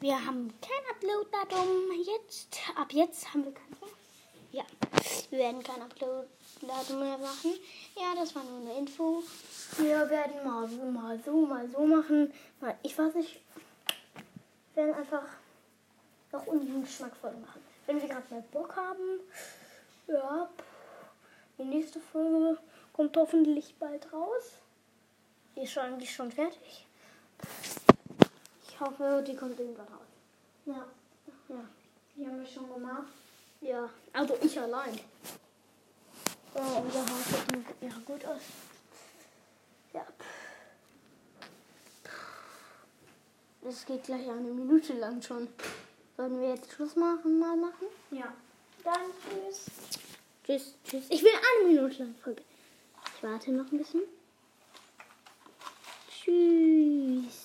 Wir haben kein Upload-Datum jetzt. Ab jetzt haben wir kein. Ja, wir werden kein Upload-Datum mehr machen. Ja, das war nur eine Info. Wir werden mal so machen. Ich weiß nicht. Wir werden einfach noch unseren Geschmack voll machen. Wenn wir gerade mal Bock haben. Ja, die nächste Folge kommt hoffentlich bald raus. Die ist schon fertig. Ich hoffe, die kommt irgendwann raus. Ja. Die haben wir schon gemacht. Ja, also ich allein. Oh, unser Haus sieht ja gut aus. Ja. Das geht gleich 1 Minute lang schon. Sollen wir jetzt Schluss machen? Ja. Dann tschüss. Tschüss. Ich will 1 Minute lang Folge. Ich warte noch ein bisschen. Tschüss.